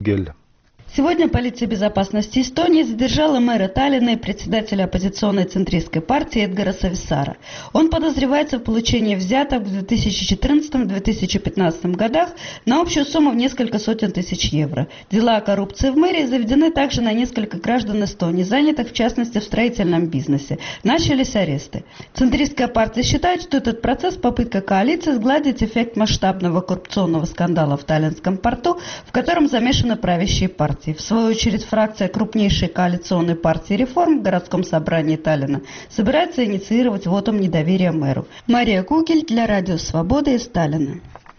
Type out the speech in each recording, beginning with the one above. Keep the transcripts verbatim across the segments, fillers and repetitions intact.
Гель. Сегодня полиция безопасности Эстонии задержала мэра Таллина и председателя оппозиционной центристской партии Эдгара Сависара. Он подозревается в получении взяток в две тысячи четырнадцатом — две тысячи пятнадцатом годах на общую сумму в несколько сотен тысяч евро. Дела о коррупции в мэрии заведены также на несколько граждан Эстонии, занятых в частности в строительном бизнесе. Начались аресты. Центристская партия считает, что этот процесс – попытка коалиции сгладить эффект масштабного коррупционного скандала в Таллинском порту, в котором замешаны правящие партии. В свою очередь, фракция крупнейшей коалиционной партии «Реформ» в городском собрании Таллина собирается инициировать вотум недоверия мэру. Мария Кугель для Радио Свобода из Таллина.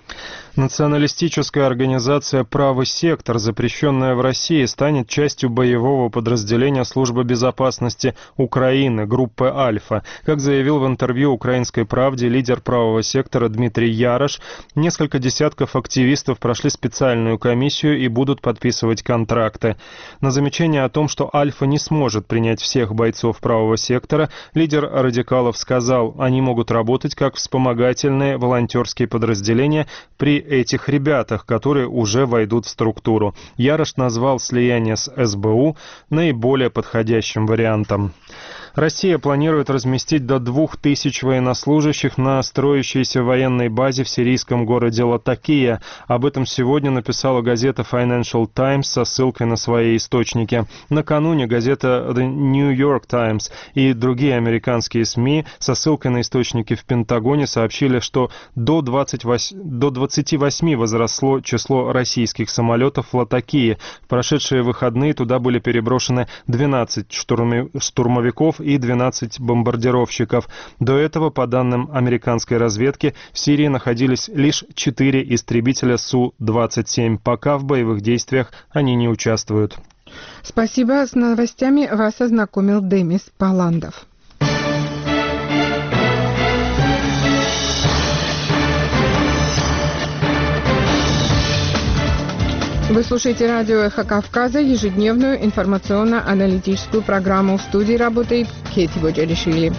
Националистическая организация «Правый сектор», запрещенная в России, станет частью боевого подразделения Службы безопасности Украины, группы «Альфа». Как заявил в интервью «Украинской правде» лидер «Правого сектора» Дмитрий Ярош, несколько десятков активистов прошли специальную комиссию и будут подписывать контракты. На замечание о том, что «Альфа» не сможет принять всех бойцов «Правого сектора», лидер радикалов сказал, они могут работать как вспомогательные волонтерские подразделения при этих ребятах, которые уже войдут в структуру. Ярош назвал слияние с эс бэ у наиболее подходящим вариантом. Россия планирует разместить до двух тысяч военнослужащих на строящейся военной базе в сирийском городе Латакия. Об этом сегодня написала газета Financial Times со ссылкой на свои источники. Накануне газета The New York Times и другие американские СМИ со ссылкой на источники в Пентагоне сообщили, что до двадцати восьми возросло число российских самолетов в Латакии. В прошедшие выходные туда были переброшены двенадцать штурмовиков и двенадцать бомбардировщиков. До этого, по данным американской разведки, в Сирии находились лишь четыре истребителя Су двадцать семь. Пока в боевых действиях они не участвуют. Спасибо. С новостями вас ознакомил Демис Паландов. Вы слушаете радио «Эхо Кавказа», ежедневную информационно-аналитическую программу. В студии работает Кети Боджаришвили.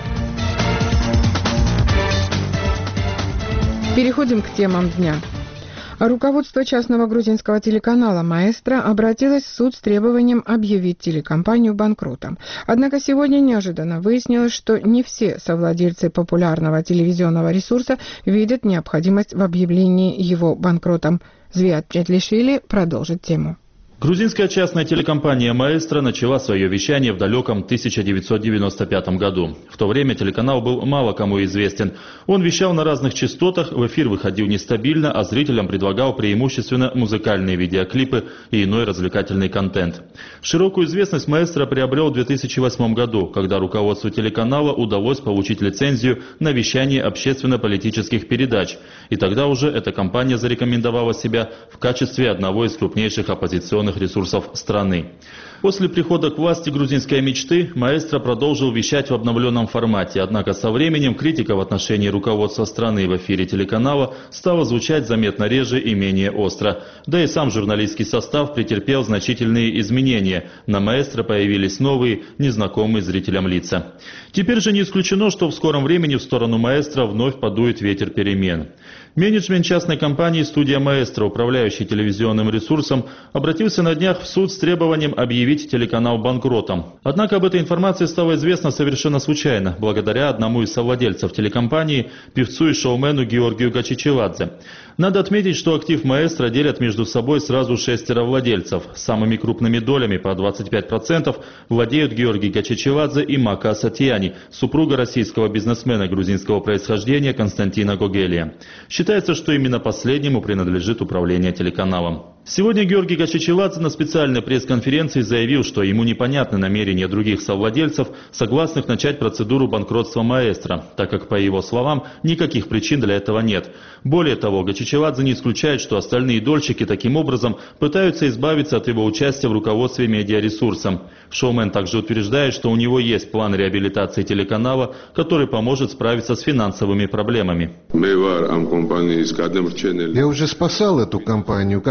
Переходим к темам дня. Руководство частного грузинского телеканала «Маэстро» обратилось в суд с требованием объявить телекомпанию банкротом. Однако сегодня неожиданно выяснилось, что не все совладельцы популярного телевизионного ресурса видят необходимость в объявлении его банкротом. Звиат Джетлишвили продолжит тему. Грузинская частная телекомпания «Маэстро» начала свое вещание в далеком тысяча девятьсот девяносто пятом году. В то время телеканал был мало кому известен. Он вещал на разных частотах, в эфир выходил нестабильно, а зрителям предлагал преимущественно музыкальные видеоклипы и иной развлекательный контент. Широкую известность «Маэстро» приобрел в две тысячи восьмом году, когда руководству телеканала удалось получить лицензию на вещание общественно-политических передач. И тогда уже эта компания зарекомендовала себя в качестве одного из крупнейших оппозиционных ресурсов страны. После прихода к власти грузинской мечты «Маэстро» продолжил вещать в обновленном формате, однако со временем критика в отношении руководства страны в эфире телеканала стала звучать заметно реже и менее остро. Да и сам журналистский состав претерпел значительные изменения. На «Маэстро» появились новые, незнакомые зрителям лица. Теперь же не исключено, что в скором времени в сторону «Маэстро» вновь подует ветер перемен. Менеджмент частной компании «Студия Маэстро», управляющей телевизионным ресурсом, обратился на днях в суд с требованием объявить телеканал банкротом. Однако об этой информации стало известно совершенно случайно, благодаря одному из совладельцев телекомпании, певцу и шоумену Георгию Гачичеладзе. Надо отметить, что актив «Маэстро» делят между собой сразу шестеро владельцев. Самыми крупными долями по двадцать пять процентов владеют Георгий Гачичеладзе и Мака Асатьяни, супруга российского бизнесмена грузинского происхождения Константина Гогелия. Считается, что именно последнему принадлежит управление телеканалом. Сегодня Георгий Гачичеладзе на специальной пресс-конференции заявил, что ему непонятны намерения других совладельцев, согласных начать процедуру банкротства «Маэстро», так как, по его словам, никаких причин для этого нет. Более того, Гачичеладзе не исключает, что остальные дольщики таким образом пытаются избавиться от его участия в руководстве медиаресурсом. Шоумен также утверждает, что у него есть план реабилитации телеканала, который поможет справиться с финансовыми проблемами. Я уже спасал эту компанию как финансово,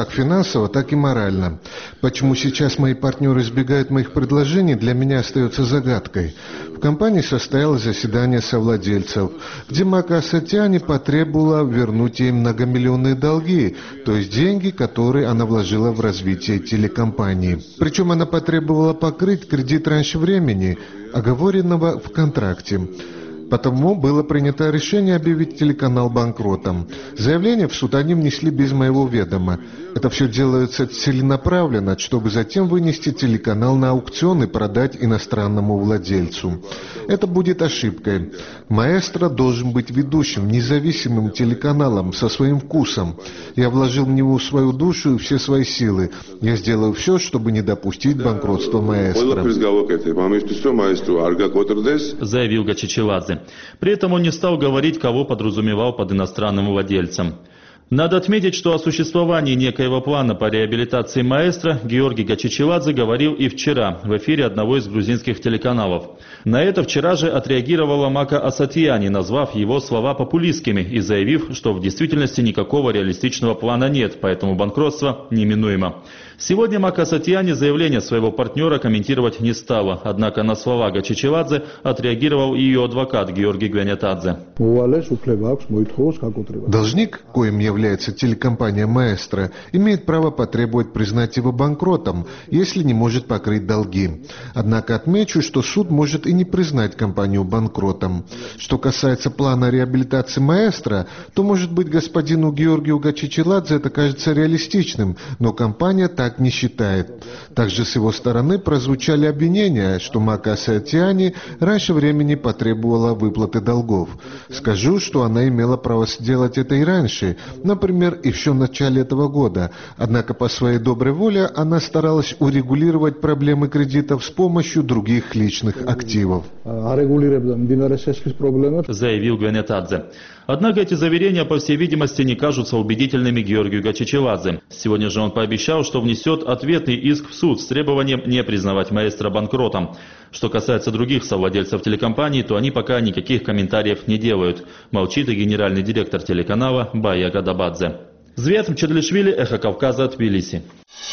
финансово, так и морально. Почему сейчас мои партнеры избегают моих предложений, для меня остается загадкой. В компании состоялось заседание совладельцев, где Мака Асатиани потребовала вернуть ей многомиллионные долги, то есть деньги, которые она вложила в развитие телекомпании. Причем она потребовала покрыть кредит раньше времени, оговоренного в контракте. Потому было принято решение объявить телеканал банкротом. Заявление в суд они внесли без моего ведома. Это все делается целенаправленно, чтобы затем вынести телеканал на аукцион и продать иностранному владельцу. Это будет ошибкой. Маэстро должен быть ведущим, независимым телеканалом со своим вкусом. Я вложил в него свою душу и все свои силы. Я сделаю все, чтобы не допустить банкротства Маэстро. Заявил Гачичеладзе. При этом он не стал говорить, кого подразумевал под иностранным владельцем. Надо отметить, что о существовании некоего плана по реабилитации маэстро Георгий Гачичеладзе говорил и вчера в эфире одного из грузинских телеканалов. На это вчера же отреагировала Мака Асатиани, назвав его слова популистскими и заявив, что в действительности никакого реалистичного плана нет, поэтому банкротство неминуемо. Сегодня Мака Асатиани заявление своего партнера комментировать не стала, однако на слова Гачичеладзе отреагировал и ее адвокат Георгий Гвянятадзе. Должник, коим является телекомпания «Маэстро», имеет право потребовать признать его банкротом, если не может покрыть долги. Однако отмечу, что суд может и не признать компанию банкротом. Что касается плана реабилитации «Маэстро», то, может быть, господину Георгию Гачичеладзе это кажется реалистичным, но компания так не считает. Также с его стороны прозвучали обвинения, что Мака Асатиани раньше времени потребовала выплаты долгов. Скажу, что она имела право сделать это и раньше, например, еще в начале этого года. Однако по своей доброй воле она старалась урегулировать проблемы кредитов с помощью других личных активов. Заявил Гвянятадзе. Однако эти заверения, по всей видимости, не кажутся убедительными Георгию Гачичеладзе. Сегодня же он пообещал, что внесет ответный иск в суд с требованием не признавать маэстро банкротом. Что касается других совладельцев телекомпаний, то они пока никаких комментариев не делают. Молчит и генеральный директор телеканала Бая Гадабадзе. Звет Мчедлишвили, Эхо Кавказа, Тбилиси.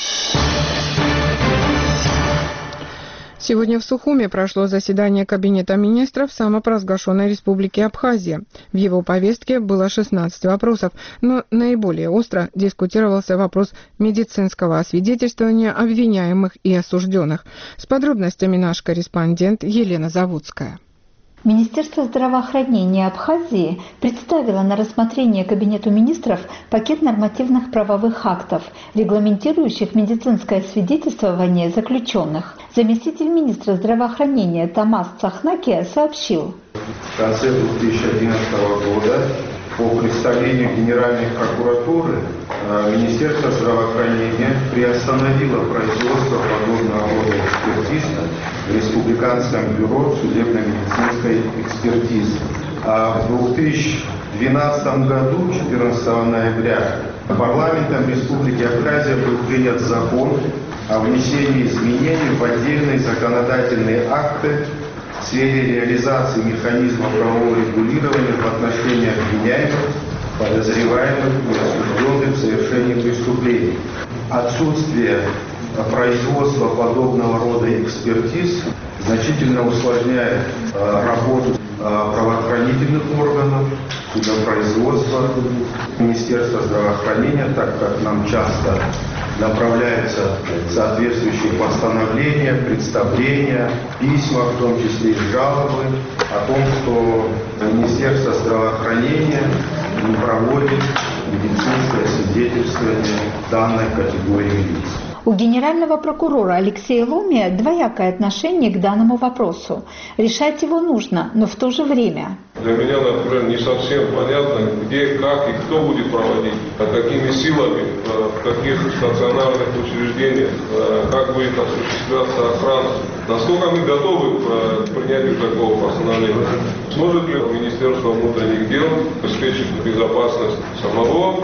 Сегодня в Сухуми прошло заседание Кабинета министров самопровозглашенной Республики Абхазия. В его повестке было шестнадцать вопросов, но наиболее остро дискутировался вопрос медицинского освидетельствования обвиняемых и осужденных. С подробностями наш корреспондент Елена Заводская. Министерство здравоохранения Абхазии представило на рассмотрение Кабинету министров пакет нормативных правовых актов, регламентирующих медицинское свидетельствование заключенных. Заместитель министра здравоохранения Тамас Цахнакия сообщил. В конце две тысячи одиннадцатого года по представлению Генеральной прокуратуры Министерство здравоохранения приостановило производство подобного рода экспертиз в Республиканском бюро судебно-медицинской экспертизы. А в две тысячи двенадцатом году, четырнадцатого ноября, парламентом Республики Абхазия был принят закон о внесении изменений в отдельные законодательные акты в сфере реализации механизма правового регулирования в отношении обвиняемых, подозреваемых и осужденных в совершении преступлений. Отсутствие производства подобного рода экспертиз значительно усложняет э, работу э, правоохранительных органов, судопроизводства, Министерства здравоохранения, так как нам часто направляются соответствующие постановления, представления, письма, в том числе и жалобы о том, что Министерство здравоохранения не проводит медицинское свидетельствование данной категории лиц. У генерального прокурора Алексея Ломия двоякое отношение к данному вопросу. Решать его нужно, но в то же время. Для меня, например, не совсем понятно, где, как и кто будет проводить, какими силами, в каких стационарных учреждениях, как будет осуществляться охрана. Насколько мы готовы к принятию такого постановления? Сможет ли Министерство внутренних дел обеспечить безопасность самого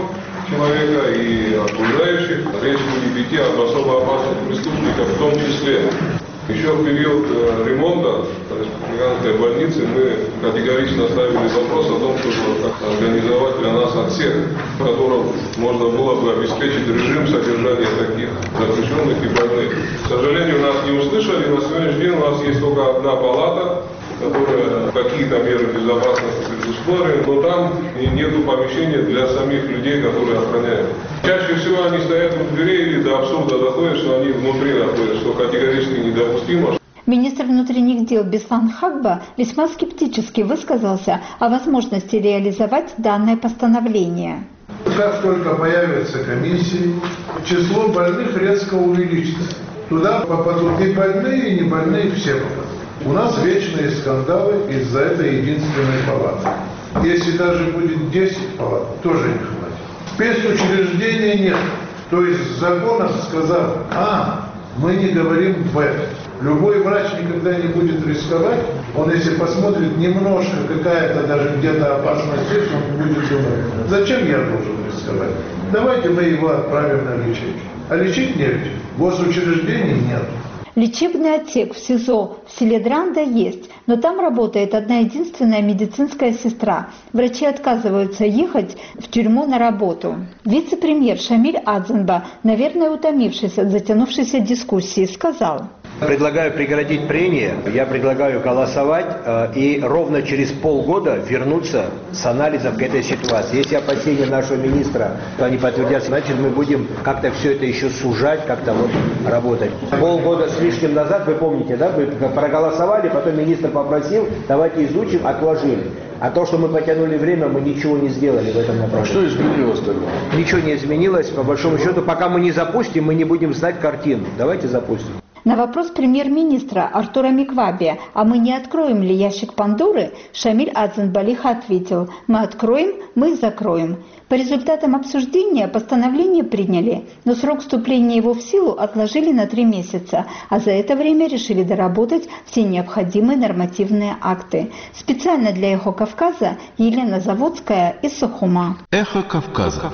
человека и окружающих. Речь будет идти об особо опасных преступниках в том числе. Еще в период ремонта республиканской больницы мы категорично ставили вопрос о том, чтобы организовать для нас отсек, в котором можно было бы обеспечить режим содержания таких заключенных и больных. К сожалению, нас не услышали. На сегодняшний день у нас есть только одна палата, которая какие-то меры безопасности предусмотрена, но там нету помещения для самих людей, которые охраняют. Чаще всего они стоят у дверей или до абсурда доходят, что они внутри находятся, что категорически недопустимо. Министр внутренних дел Беслан Хакба весьма скептически высказался о возможности реализовать данное постановление. Как только появятся комиссии, число больных резко увеличится. Туда попадут и больные, и не больные, все попадут. У нас вечные скандалы из-за этой единственной палаты. Если даже будет десять палат, тоже не хватит. Спецучреждения нет. То есть законом сказал, а, мы не говорим «в». Любой врач никогда не будет рисковать. Он, если посмотрит немножко, какая-то даже где-то опасность есть, он будет думать, зачем я должен рисковать? Давайте мы его отправим на лечение. А лечить негде. Госучреждений нет. Лечебный отсек в СИЗО в селе Дранда есть, но там работает одна единственная медицинская сестра. Врачи отказываются ехать в тюрьму на работу. Вице-премьер Шамиль Адзенба, наверное, утомившись от затянувшейся дискуссии, сказал: Предлагаю прекратить прения, я предлагаю голосовать э, и ровно через полгода вернуться с анализом к этой ситуации. Если опасения нашего министра, то они подтвердятся, значит мы будем как-то все это еще сужать, как-то вот работать. Полгода с лишним назад, вы помните, да, вы проголосовали, потом министр попросил, давайте изучим, отложили. А то, что мы потянули время, мы ничего не сделали в этом направлении. Что изменилось тогда? Ничего не изменилось, по большому счету, пока мы не запустим, мы не будем знать картину. Давайте запустим. На вопрос премьер-министра Артура Микваби, а мы не откроем ли ящик Пандоры, Шамиль Адзенбалих ответил: мы откроем, мы закроем. По результатам обсуждения постановление приняли, но срок вступления его в силу отложили на три месяца, а за это время решили доработать все необходимые нормативные акты. Специально для «Эхо Кавказа» Елена Заводская из Сухума. Эхо Кавказа.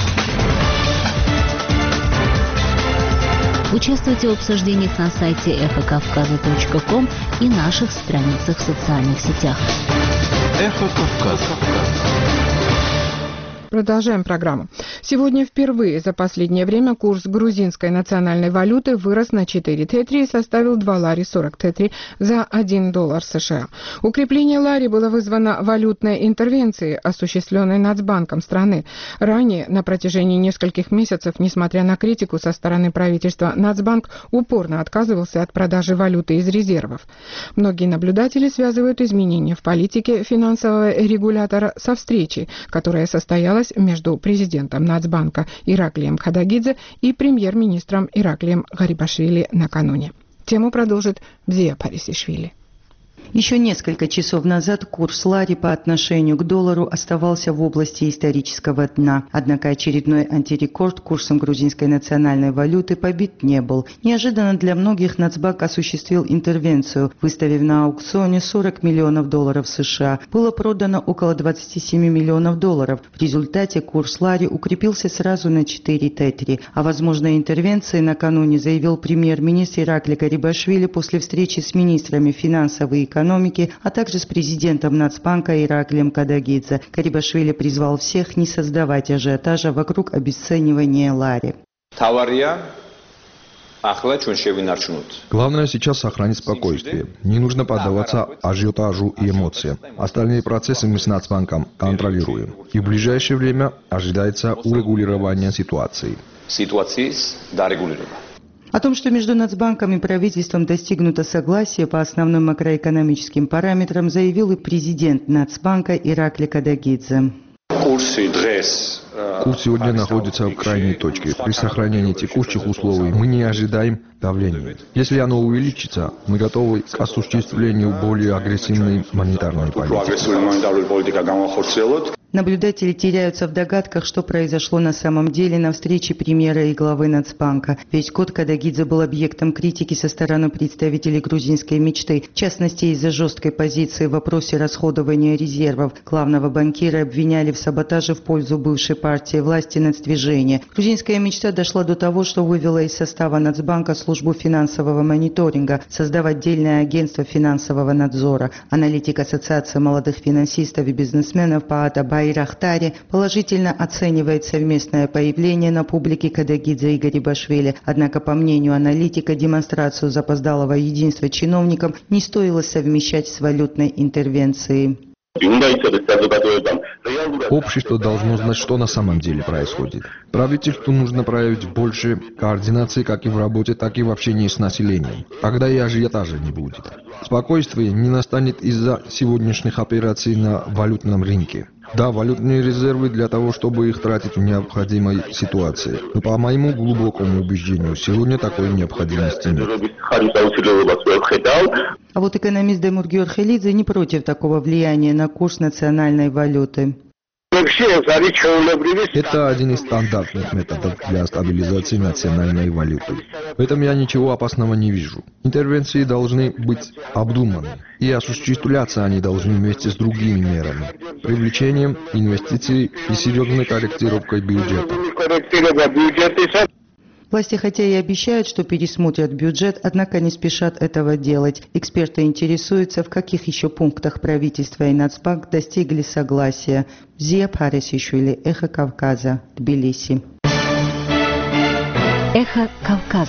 Участвуйте в обсуждениях на сайте эхо кавказа точка ком и наших страницах в социальных сетях. Эхо Кавказа. Продолжаем программу. Сегодня впервые за последнее время курс грузинской национальной валюты вырос на четыре тетри и составил два лари сорок тетри за один доллар США. Укрепление лари было вызвано валютной интервенцией, осуществленной Нацбанком страны. Ранее, на протяжении нескольких месяцев, несмотря на критику со стороны правительства, Нацбанк упорно отказывался от продажи валюты из резервов. Многие наблюдатели связывают изменения в политике финансового регулятора со встречей, которая состоялась между президентом Нацбанка Ираклием Кадагидзе и премьер-министром Ираклием Гарибашвили накануне. Тему продолжит Бзия Парисишвили. Еще несколько часов назад курс лари по отношению к доллару оставался в области исторического дна. Однако очередной антирекорд курсом грузинской национальной валюты побит не был. Неожиданно для многих Нацбанк осуществил интервенцию, выставив на аукционе сорок миллионов долларов США. Было продано около двадцати семи миллионов долларов. В результате курс лари укрепился сразу на четыре тетри. О возможной интервенции накануне заявил премьер-министр Иракли Гарибашвили после встречи с министрами финансов и экономики, а также с президентом Нацбанка Ираклием Кадагидзе. Гарибашвили призвал всех не создавать ажиотажа вокруг обесценивания лари. Главное сейчас сохранить спокойствие. Не нужно поддаваться ажиотажу и эмоциям. Остальные процессы мы с Нацбанком контролируем. И в ближайшее время ожидается урегулирование ситуации. О том, что между Нацбанком и правительством достигнуто согласие по основным макроэкономическим параметрам, заявил и президент Нацбанка Иракли Кадагидзе. Курс сегодня находится в крайней точке. При сохранении текущих условий мы не ожидаем давления. Если оно увеличится, мы готовы к осуществлению более агрессивной монетарной политики. Наблюдатели теряются в догадках, что произошло на самом деле на встрече премьера и главы Нацбанка. Весь год Кадагидзе был объектом критики со стороны представителей грузинской мечты, в частности из-за жесткой позиции в вопросе расходования резервов. Главного банкира обвиняли в саботаже в пользу бывшей партии власти Нацдвижения. Грузинская мечта дошла до того, что вывела из состава Нацбанка службу финансового мониторинга, создав отдельное агентство финансового надзора. Аналитик Ассоциации молодых финансистов и бизнесменов Паата Байрахтари положительно оценивает совместное появление на публике Кадагидзе и Гарибашвили. Однако, по мнению аналитика, демонстрацию запоздалого единства чиновникам не стоило совмещать с валютной интервенцией. Общество должно знать, что на самом деле происходит. Правительству нужно проявить больше координации как и в работе, так и в общении с населением. Тогда и ажиотажа не будет. Спокойствие не настанет из-за сегодняшних операций на валютном рынке. Да, валютные резервы для того, чтобы их тратить в необходимой ситуации. Но по моему глубокому убеждению, сегодня такой необходимости нет. А вот экономист Демур Георхелидзе не против такого влияния на курс национальной валюты. Это один из стандартных методов для стабилизации национальной валюты. В этом я ничего опасного не вижу. Интервенции должны быть обдуманы, и осуществляться они должны вместе с другими мерами, привлечением инвестиций и серьезной корректировкой бюджета. Власти хотя и обещают, что пересмотрят бюджет, однако не спешат этого делать. Эксперты интересуются, в каких еще пунктах правительство и Нацбанк достигли согласия. Зия Парисишвили, Эхо Кавказа, Тбилиси. Эхо Кавказа.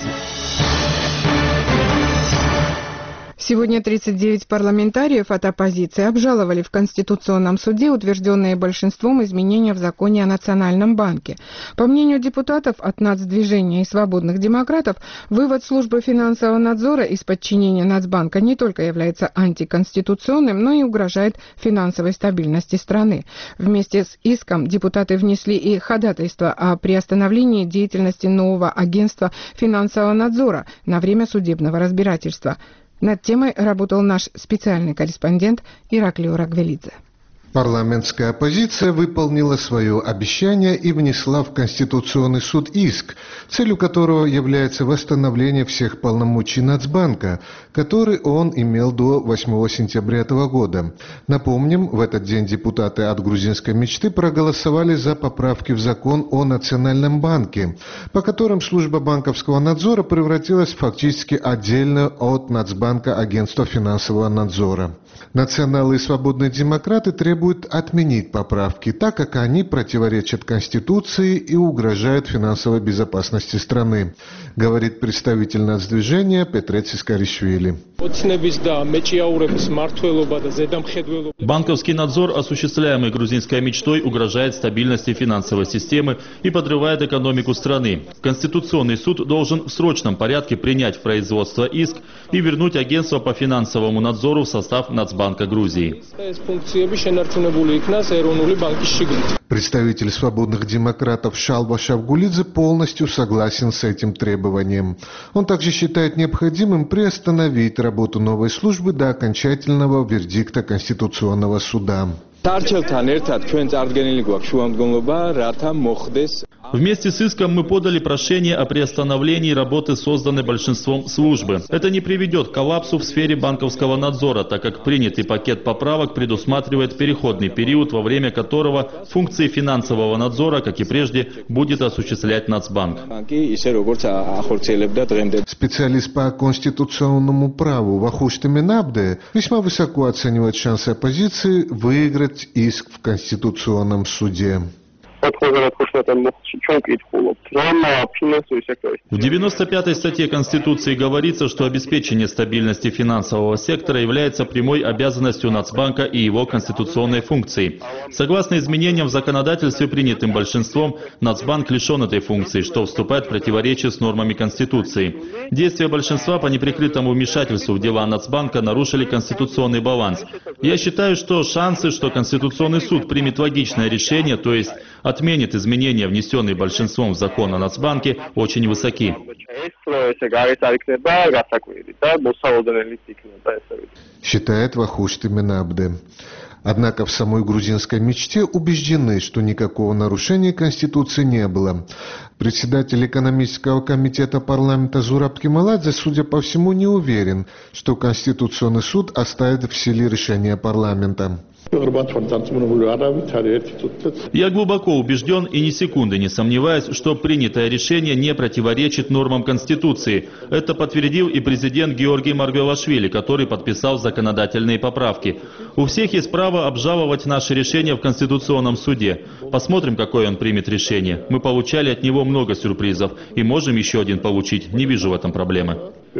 Сегодня тридцать девять парламентариев от оппозиции обжаловали в Конституционном суде утвержденные большинством изменения в законе о Национальном банке. По мнению депутатов от Нацдвижения и свободных демократов, вывод службы финансового надзора из подчинения Нацбанка не только является антиконституционным, но и угрожает финансовой стабильности страны. Вместе с иском депутаты внесли и ходатайство о приостановлении деятельности нового агентства финансового надзора на время судебного разбирательства. Над темой работал наш специальный корреспондент Ираклио Рагвелидзе. Парламентская оппозиция выполнила свое обещание и внесла в Конституционный суд иск, целью которого является восстановление всех полномочий Нацбанка, который он имел до восьмого сентября этого года. Напомним, в этот день депутаты от грузинской мечты проголосовали за поправки в закон о Национальном банке, по которым служба банковского надзора превратилась фактически отдельно от Нацбанка агентство финансового надзора. Националы и свободные демократы требуют отменить поправки, так как они противоречат Конституции и угрожают финансовой безопасности страны, говорит представитель Нацдвижения Петрецис Каришвили. Банковский надзор, осуществляемый грузинской мечтой, угрожает стабильности финансовой системы и подрывает экономику страны. Конституционный суд должен в срочном порядке принять в производство иск и вернуть агентство по финансовому надзору в состав Нацбанка Грузии. Представитель свободных демократов Шалва Шавгулидзе полностью согласен с этим требованием. Он также считает необходимым приостановить работу новой службы до окончательного вердикта Конституционного суда. Вместе с иском мы подали прошение о приостановлении работы, созданной большинством службы. Это не приведет к коллапсу в сфере банковского надзора, так как принятый пакет поправок предусматривает переходный период, во время которого функции финансового надзора, как и прежде, будет осуществлять Нацбанк. Специалист по конституционному праву Вахуш Таминабде весьма высоко оценивает шансы оппозиции выиграть иск в Конституционном суде. В девяносто пятой статье Конституции говорится, что обеспечение стабильности финансового сектора является прямой обязанностью Нацбанка и его конституционной функцией. Согласно изменениям в законодательстве, принятым большинством, Нацбанк лишен этой функции, что вступает в противоречие с нормами Конституции. Действия большинства по неприкрытому вмешательству в дела Нацбанка нарушили конституционный баланс. Я считаю, что шансы, что Конституционный суд примет логичное решение, то есть отменит изменения, внесенные большинством в закон о Нацбанке, очень высоки. Считает Вахушти Минабде. Однако в самой грузинской мечте убеждены, что никакого нарушения Конституции не было. Председатель экономического комитета парламента Зураб Кемаладзе, судя по всему, не уверен, что Конституционный суд оставит в силе решение парламента. Я глубоко убежден и ни секунды не сомневаюсь, что принятое решение не противоречит нормам Конституции. Это подтвердил и президент Георгий Маргвелашвили, который подписал законодательные поправки. У всех есть право обжаловать наше решение в Конституционном суде. Посмотрим, какое он примет решение. Мы получали от него много сюрпризов и можем еще один получить. Не вижу в этом проблемы.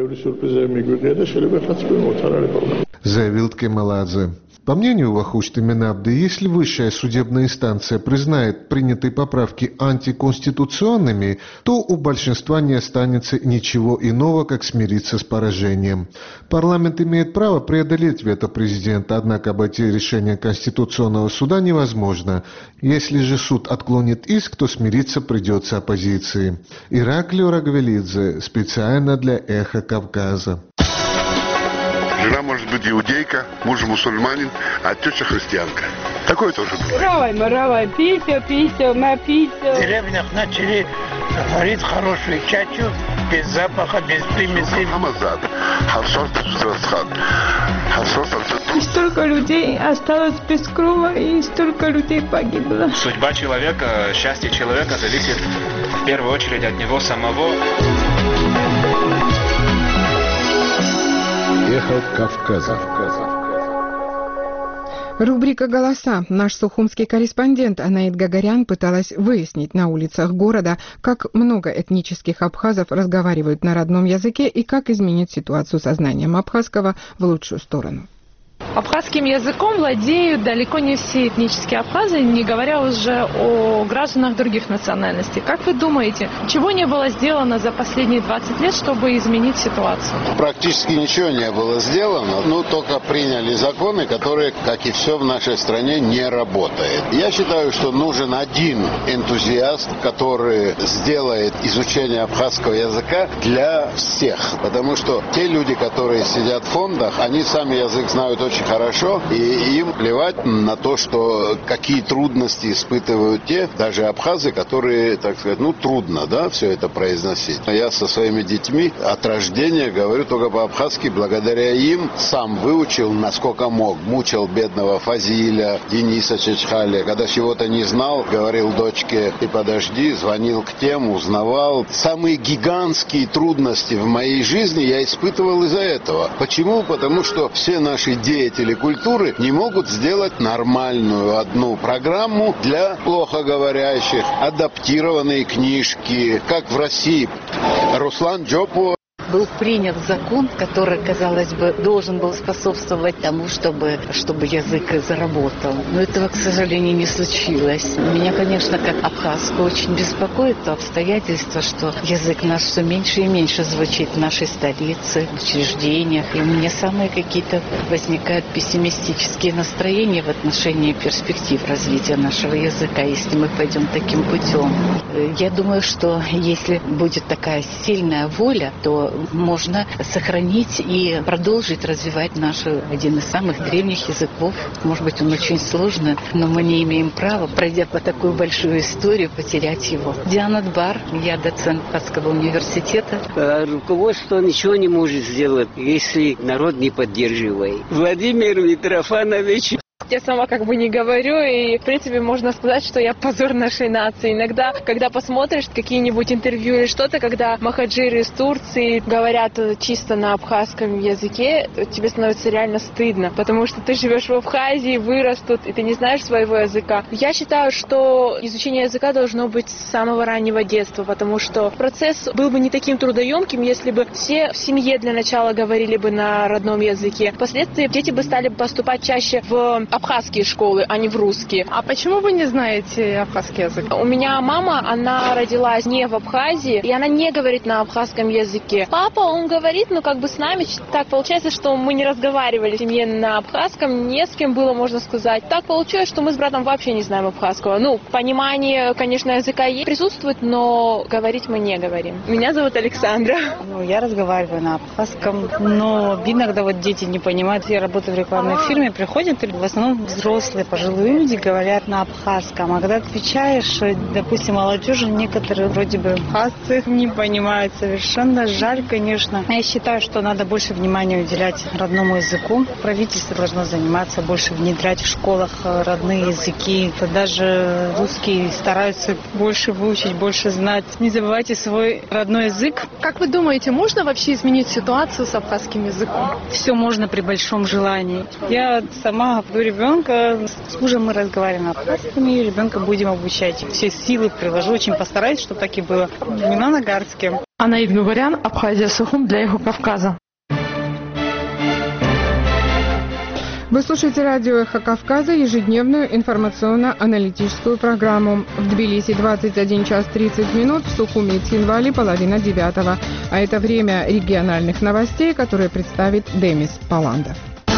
Заявил Кемаладзе. По мнению Вахушти Минабде, если высшая судебная инстанция признает принятые поправки антиконституционными, то у большинства не останется ничего иного, как смириться с поражением. Парламент имеет право преодолеть вето президента, однако обойти решение Конституционного суда невозможно. Если же суд отклонит иск, то смириться придется оппозиции. Ираклио Рагвелидзе, специально для «Эхо Кавказа». Жена может быть иудейка, муж мусульманин, а теща христианка. Такое тоже бывает. Равай, маравай, писю, писю, ма писю. В деревнях начали варить хорошую чачу, без запаха, без примесей. Хамазад, хавсос тасусрасхан, хавсос тасусрасхан. И столько людей осталось без крова, и столько людей погибло. Судьба человека, счастье человека зависит в первую очередь от него самого. Эхо Кавказа. Рубрика «Голоса». Наш сухумский корреспондент Анаит Гагарян пыталась выяснить на улицах города, как много этнических абхазов разговаривают на родном языке и как изменить ситуацию со знанием абхазского в лучшую сторону. Абхазским языком владеют далеко не все этнические абхазы, не говоря уже о гражданах других национальностей. Как вы думаете, чего не было сделано за последние двадцать лет, чтобы изменить ситуацию? Практически ничего не было сделано, но только приняли законы, которые, как и все в нашей стране, не работают. Я считаю, что нужен один энтузиаст, который сделает изучение абхазского языка для всех. Потому что те люди, которые сидят в фондах, они сами язык знают очень хорошо, и им плевать на то, что какие трудности испытывают те, даже абхазы, которые, так сказать, ну трудно, да, все это произносить. Я со своими детьми от рождения говорю только по-абхазски, благодаря им сам выучил, насколько мог. Мучил бедного Фазиля, Дениса Чечхаля. Когда чего-то не знал, говорил дочке, ты подожди, звонил к тем, узнавал. Самые гигантские трудности в моей жизни я испытывал из-за этого. Почему? Потому что все наши деятели культуры не могут сделать нормальную одну программу для плохоговорящих, адаптированные книжки, как в России. Руслан Джопо был принят закон, который, казалось бы, должен был способствовать тому, чтобы, чтобы язык заработал. Но этого, к сожалению, не случилось. Меня, конечно, как абхазку очень беспокоит то обстоятельство, что язык наш все меньше и меньше звучит в нашей столице, в учреждениях. И у меня самые какие-то возникают пессимистические настроения в отношении перспектив развития нашего языка, если мы пойдем таким путем. Я думаю, что если будет такая сильная воля, то можно сохранить и продолжить развивать наш один из самых древних языков. Может быть, он очень сложный, но мы не имеем права, пройдя по такую большую историю, потерять его. Диана Дбар, я доцент Абхазского университета. Руководство ничего не может сделать, если народ не поддерживает. Владимир Митрофанович. Я сама как бы не говорю, и, в принципе, можно сказать, что я позор нашей нации. Иногда, когда посмотришь какие-нибудь интервью или что-то, когда махаджиры из Турции говорят чисто на абхазском языке, то тебе становится реально стыдно, потому что ты живешь в Абхазии, вырос тут, и ты не знаешь своего языка. Я считаю, что изучение языка должно быть с самого раннего детства, потому что процесс был бы не таким трудоемким, если бы все в семье для начала говорили бы на родном языке. Впоследствии дети бы стали поступать чаще в абхазские школы, а не в русские. А почему вы не знаете абхазский язык? У меня мама, она родилась не в Абхазии, и она не говорит на абхазском языке. Папа, он говорит, ну как бы с нами так получается, что мы не разговаривали в семье на абхазском, не с кем было, можно сказать. Так получилось, что мы с братом вообще не знаем абхазского. Ну, понимание, конечно, языка есть, присутствует, но говорить мы не говорим. Меня зовут Александра. Ну, я разговариваю на абхазском, но иногда вот дети не понимают. Я работаю в рекламной фирме, приходят, в основном взрослые, пожилые люди говорят на абхазском. А когда отвечаешь, допустим, молодежи, некоторые вроде бы абхазцы не понимают совершенно. Жаль, конечно. Я считаю, что надо больше внимания уделять родному языку. Правительство должно заниматься, больше внедрять в школах родные языки. Даже русские стараются больше выучить, больше знать. Не забывайте свой родной язык. Как вы думаете, можно вообще изменить ситуацию с абхазским языком? Все можно при большом желании. Я сама до ребенка, с мужем мы разговариваем на абхазском, и ребенка будем обучать. Все силы приложу, очень постараюсь, чтобы так и было. Имена нагарские. Анаид Гугарян, Абхазия Сухум для Эхо Кавказа. Вы слушаете радио «Эхо Кавказа», ежедневную информационно-аналитическую программу. В Тбилиси двадцать один час тридцать минут, в Сухуми и Цхинвале половина девятого. А это время региональных новостей, которые представит Демис Паландов.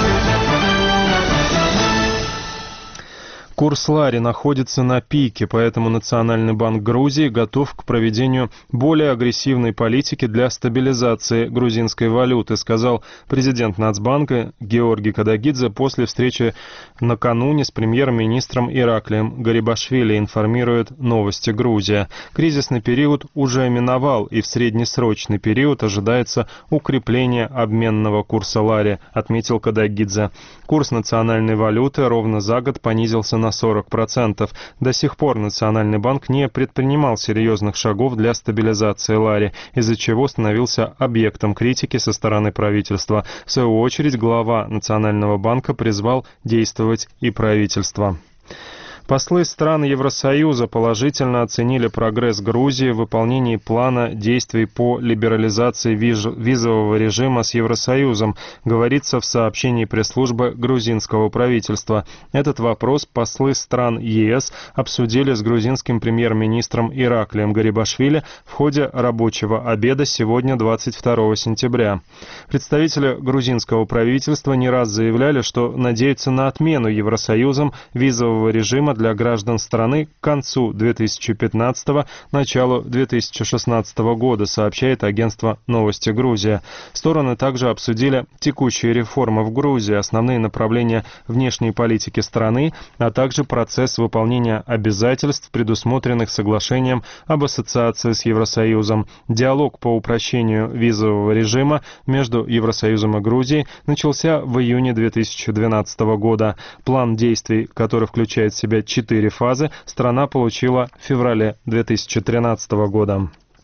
Курс лари находится на пике, поэтому Национальный банк Грузии готов к проведению более агрессивной политики для стабилизации грузинской валюты, сказал президент Нацбанка Георгий Кадагидзе после встречи накануне с премьер-министром Ираклием Гарибашвили, информирует «Новости Грузия». Кризисный период уже миновал, и в среднесрочный период ожидается укрепление обменного курса лари, отметил Кадагидзе. Курс национальной валюты ровно за год понизился на сорок процентов. До сих пор Национальный банк не предпринимал серьезных шагов для стабилизации лари, из-за чего становился объектом критики со стороны правительства. В свою очередь, глава Национального банка призвал действовать и правительство. Послы стран Евросоюза положительно оценили прогресс Грузии в выполнении плана действий по либерализации визового режима с Евросоюзом, говорится в сообщении пресс-службы грузинского правительства. Этот вопрос послы стран ЕС обсудили с грузинским премьер-министром Ираклием Гарибашвили в ходе рабочего обеда сегодня, двадцать второго сентября. Представители грузинского правительства не раз заявляли, что надеются на отмену Евросоюзом визового режима для граждан страны к концу две тысячи пятнадцатого — началу две тысячи шестнадцатого года, сообщает агентство «Новости Грузия». Стороны также обсудили текущие реформы в Грузии, основные направления внешней политики страны, а также процесс выполнения обязательств, предусмотренных соглашением об ассоциации с Евросоюзом. Диалог по упрощению визового режима между Евросоюзом и Грузией начался в июне две тысячи двенадцатого года. План действий, который включает в себя четыре фазы, страна получила в феврале две тысячи тринадцатого года.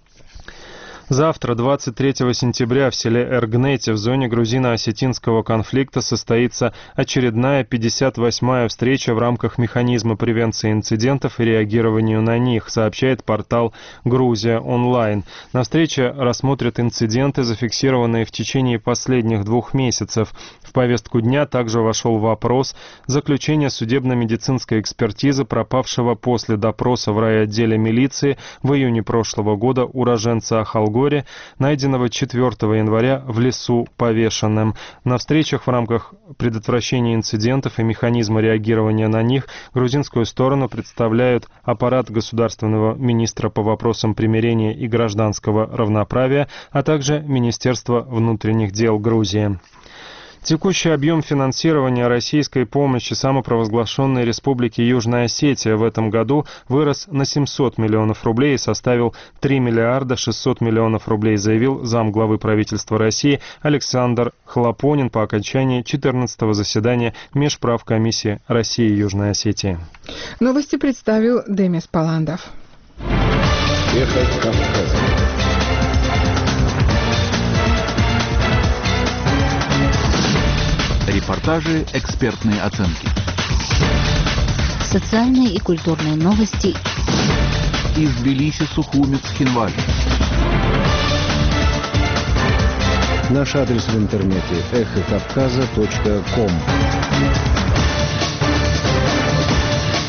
Завтра, двадцать третьего сентября, в селе Эргнете в зоне грузино-осетинского конфликта состоится очередная пятьдесят восьмая встреча в рамках механизма превенции инцидентов и реагированию на них, сообщает портал «Грузия онлайн». На встрече рассмотрят инциденты, зафиксированные в течение последних двух месяцев. В повестку дня также вошел вопрос заключения судебно-медицинской экспертизы пропавшего после допроса в райотделе милиции в июне прошлого года уроженца Ахалгория, найденного четвёртого января в лесу повешенным. На встречах в рамках предотвращения инцидентов и механизма реагирования на них грузинскую сторону представляют аппарат государственного министра по вопросам примирения и гражданского равноправия, а также Министерство внутренних дел Грузии. Текущий объем финансирования российской помощи самопровозглашенной Республике Южная Осетия в этом году вырос на семьсот миллионов рублей и составил три миллиарда шестьсот миллионов рублей, заявил замглавы правительства России Александр Хлопонин по окончании четырнадцатого заседания Межправкомиссии России и Южной Осетии. Новости представил Демис Паландов. Эхо Кавказа. Репортажи, экспертные оценки. Социальные и культурные новости. Из Тбилиси, Сухуми, Цхинвали. Наш адрес в интернете эхо кавказа точка ком.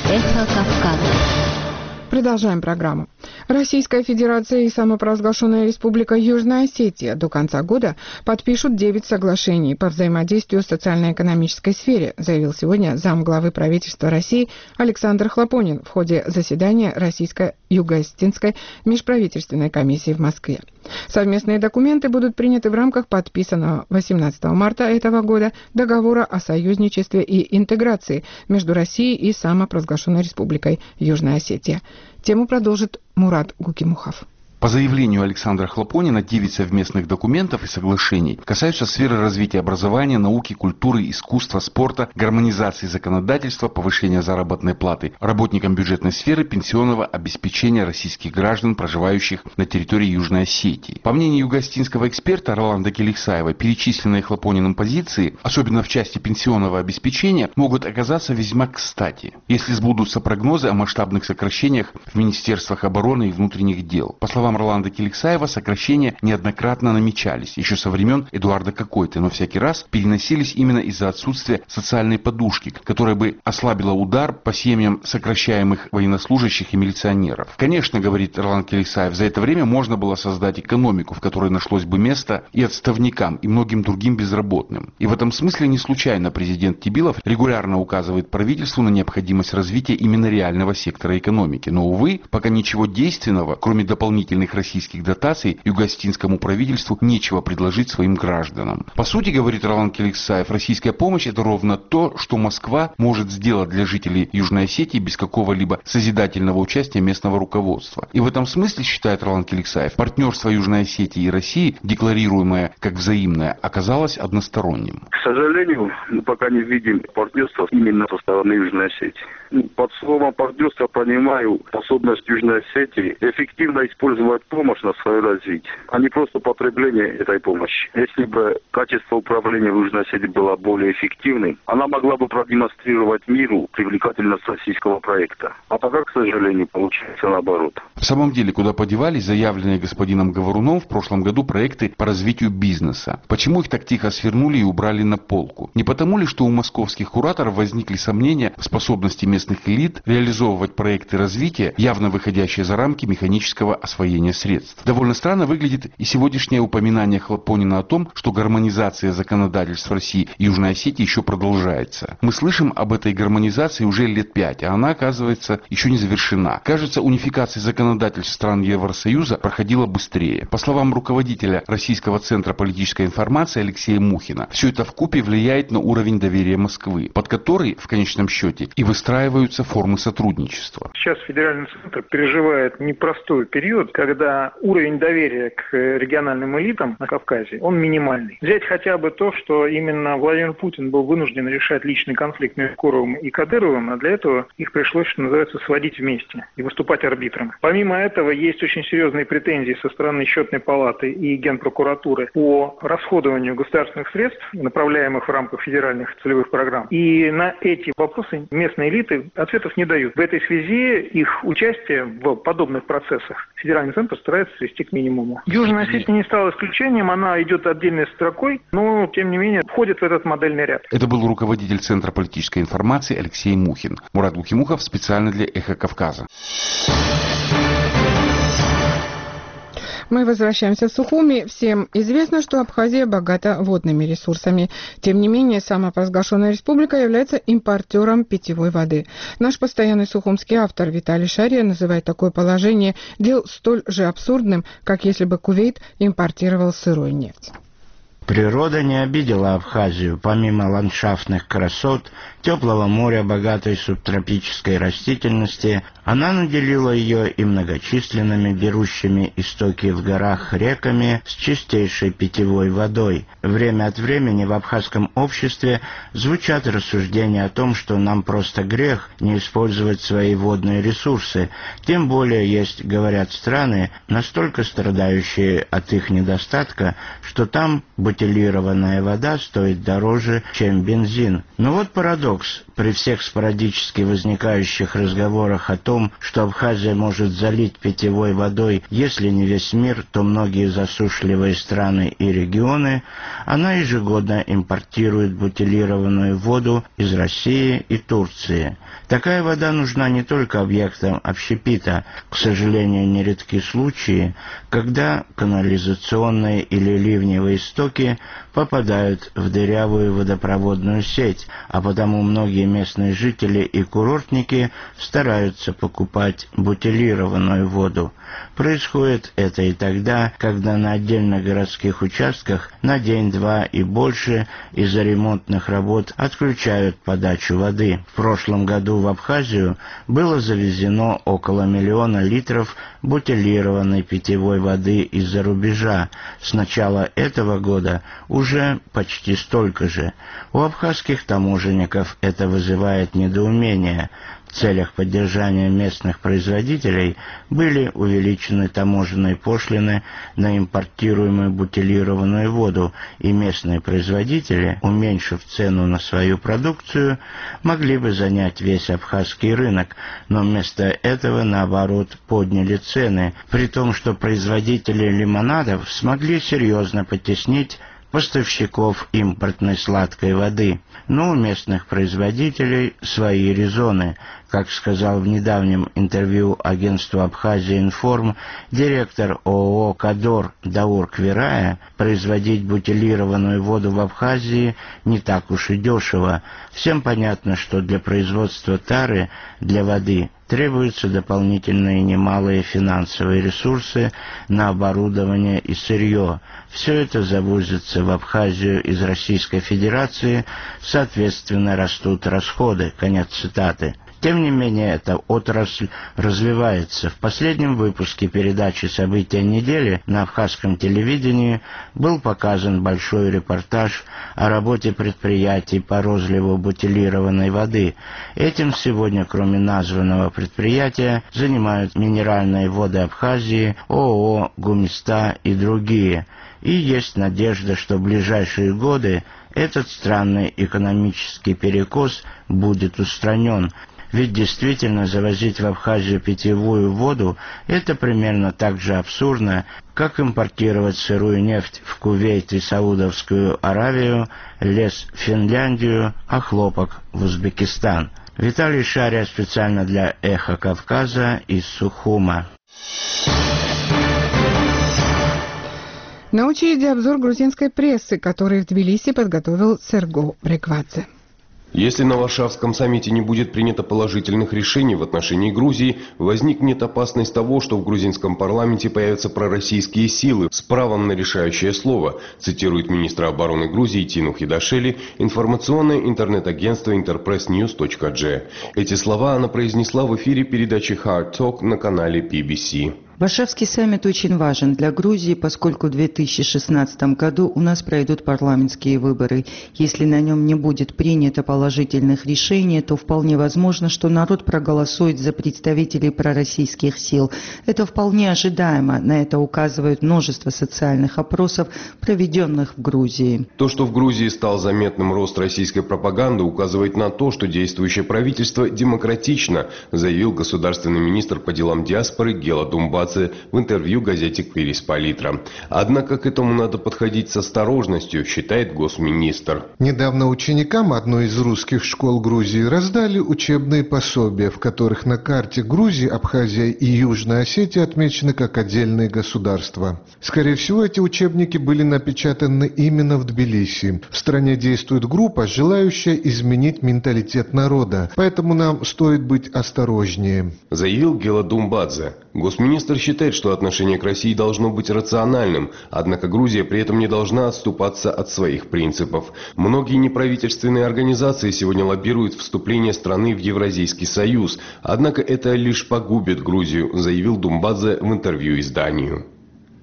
Эхо Кавказа. Продолжаем программу. Российская Федерация и самопровозглашенная Республика Южная Осетия до конца года подпишут девять соглашений по взаимодействию в социально-экономической сфере, заявил сегодня замглавы правительства России Александр Хлопонин в ходе заседания Российско-Юго-Осетинской межправительственной комиссии в Москве. Совместные документы будут приняты в рамках подписанного восемнадцатого марта этого года договора о союзничестве и интеграции между Россией и самопровозглашенной Республикой Южная Осетия. Тему продолжит Мурат Гукимухов. По заявлению Александра Хлопонина, девять совместных документов и соглашений касаются сферы развития образования, науки, культуры, искусства, спорта, гармонизации законодательства, повышения заработной платы работникам бюджетной сферы, пенсионного обеспечения российских граждан, проживающих на территории Южной Осетии. По мнению юго-осетинского эксперта Роланда Келексаева, перечисленные Хлопониным позиции, особенно в части пенсионного обеспечения, могут оказаться весьма кстати, если сбудутся прогнозы о масштабных сокращениях в Министерствах обороны и внутренних дел. По словам Роланда Келексаева, сокращения неоднократно намечались еще со времен Эдуарда Кокойты, но всякий раз переносились именно из-за отсутствия социальной подушки, которая бы ослабила удар по семьям сокращаемых военнослужащих и милиционеров. Конечно, говорит Роланд Келексаев, за это время можно было создать экономику, в которой нашлось бы место и отставникам, и многим другим безработным. И в этом смысле не случайно президент Тибилов регулярно указывает правительству на необходимость развития именно реального сектора экономики. Но, увы, пока ничего действенного, кроме дополнительных российских дотаций, юго-осетинскому правительству нечего предложить своим гражданам. По сути, говорит Роланд Келексаев, российская помощь – это ровно то, что Москва может сделать для жителей Южной Осетии без какого-либо созидательного участия местного руководства. И в этом смысле, считает Роланд Келексаев, партнерство Южной Осетии и России, декларируемое как взаимное, оказалось односторонним. К сожалению, мы пока не видим партнерства именно со стороны Южной Осетии. Под словом партнерство понимаю способность Южной Осетии эффективно использовать помощь на свое развитие, а не просто потребление этой помощи. Если бы качество управления в Южной Осетии было более эффективным, она могла бы продемонстрировать миру привлекательность российского проекта. А пока, к сожалению, получается наоборот. В самом деле, куда подевались заявленные господином Говоруном в прошлом году проекты по развитию бизнеса? Почему их так тихо свернули и убрали на полку? Не потому ли, что у московских кураторов возникли сомнения в способности местных элит реализовывать проекты развития, явно выходящие за рамки механического освоения средств? Довольно странно выглядит и сегодняшнее упоминание Хлопонина о том, что гармонизация законодательств России и Южной Осетии еще продолжается. Мы слышим об этой гармонизации уже лет пять, а она, оказывается, еще не завершена. Кажется, унификация законодательств стран Евросоюза проходила быстрее. По словам руководителя Российского центра политической информации Алексея Мухина, все это вкупе влияет на уровень доверия Москвы, под который, в конечном счете, и выстраиваются формы сотрудничества. Сейчас федеральный центр переживает непростой период, когда уровень доверия к региональным элитам на Кавказе, он минимальный. Взять хотя бы то, что именно Владимир Путин был вынужден решать личный конфликт между Куровым и Кадыровым, а для этого их пришлось, что называется, сводить вместе и выступать арбитром. Помимо этого, есть очень серьезные претензии со стороны Счетной палаты и Генпрокуратуры по расходованию государственных средств, направляемых в рамках федеральных целевых программ. И на эти вопросы местные элиты ответов не дают. В этой связи их участие в подобных процессах федеральный центр старается свести к минимуму. Южная Осетия не стала исключением, она идет отдельной строкой, но, тем не менее, входит в этот модельный ряд. Это был руководитель Центра политической информации Алексей Мухин. Мурат Гукимухов специально для «Эхо Кавказа». Мы возвращаемся в Сухуми. Всем известно, что Абхазия богата водными ресурсами. Тем не менее, самопровозглашенная республика является импортером питьевой воды. Наш постоянный сухумский автор Виталий Шария называет такое положение дел столь же абсурдным, как если бы Кувейт импортировал сырую нефть. Природа не обидела Абхазию. Помимо ландшафтных красот, теплого моря, богатой субтропической растительности, она наделила ее и многочисленными берущими истоки в горах реками с чистейшей питьевой водой. Время от времени в абхазском обществе звучат рассуждения о том, что нам просто грех не использовать свои водные ресурсы. Тем более есть, говорят, страны, настолько страдающие от их недостатка, что там, быть бутилированная вода стоит дороже, чем бензин. Но вот парадокс. При всех спорадически возникающих разговорах о том, что Абхазия может залить питьевой водой, если не весь мир, то многие засушливые страны и регионы, она ежегодно импортирует бутилированную воду из России и Турции. Такая вода нужна не только объектам общепита. К сожалению, нередки случаи, когда канализационные или ливневые стоки попадают в дырявую водопроводную сеть, а потому многие местные жители и курортники стараются покупать бутилированную воду. Происходит это и тогда, когда на отдельных городских участках на день-два и больше из-за ремонтных работ отключают подачу воды. В прошлом году в Абхазию было завезено около миллиона литров бутилированной питьевой воды из-за рубежа. С начала этого года уже почти столько же. У абхазских таможенников это вызывает недоумение. В целях поддержания местных производителей были увеличены таможенные пошлины на импортируемую бутилированную воду, и местные производители, уменьшив цену на свою продукцию, могли бы занять весь абхазский рынок, но вместо этого, наоборот, подняли цены, при том, что производители лимонадов смогли серьезно потеснить поставщиков импортной сладкой воды. Но у местных производителей свои резоны. Как сказал в недавнем интервью агентству «Абхазия Информ» директор ООО «Кадор» Даур Квирая, производить бутилированную воду в Абхазии не так уж и дешево. Всем понятно, что для производства тары для воды требуются дополнительные немалые финансовые ресурсы на оборудование и сырье. Все это завозится в Абхазию из Российской Федерации, соответственно, растут расходы. Конец цитаты. Тем не менее, эта отрасль развивается. В последнем выпуске передачи «События недели» на абхазском телевидении был показан большой репортаж о работе предприятий по розливу бутилированной воды. Этим сегодня, кроме названного предприятия, занимают Минеральные воды Абхазии, ООО «Гумиста» и другие. И есть надежда, что в ближайшие годы этот странный экономический перекос будет устранен. Ведь действительно завозить в Абхазию питьевую воду – это примерно так же абсурдно, как импортировать сырую нефть в Кувейт и Саудовскую Аравию, лес в Финляндию, а хлопок в Узбекистан. Виталий Шария специально для «Эхо Кавказа» из Сухума. На очереди обзор грузинской прессы, который в Тбилиси подготовил Серго Бреквадзе. Если на Варшавском саммите не будет принято положительных решений в отношении Грузии, возникнет опасность того, что в грузинском парламенте появятся пророссийские силы с правом на решающее слово, цитирует министра обороны Грузии Тину Хидашели информационное интернет-агентство интерпресс ньюс точка джи. Эти слова она произнесла в эфире передачи Hard Talk на канале би би си. Варшавский саммит очень важен для Грузии, поскольку в две тысячи шестнадцатом году у нас пройдут парламентские выборы. Если на нем не будет принято положительных решений, то вполне возможно, что народ проголосует за представителей пророссийских сил. Это вполне ожидаемо. На это указывает множество социальных опросов, проведенных в Грузии. То, что в Грузии стал заметным рост российской пропаганды, указывает на то, что действующее правительство демократично, заявил государственный министр по делам диаспоры Гела Думбадзе в интервью газете «Квирис Политра». Однако к этому надо подходить с осторожностью, считает госминистр. Недавно ученикам одной из русских школ Грузии раздали учебные пособия, в которых на карте Грузии, Абхазия и Южная Осетия отмечены как отдельные государства. Скорее всего, эти учебники были напечатаны именно в Тбилиси. В стране действует группа, желающая изменить менталитет народа, поэтому нам стоит быть осторожнее, заявил Гела Думбадзе. Госминистр считает, что отношение к России должно быть рациональным, однако Грузия при этом не должна отступаться от своих принципов. Многие неправительственные организации сегодня лоббируют вступление страны в Евразийский союз, однако это лишь погубит Грузию, заявил Думбадзе в интервью изданию.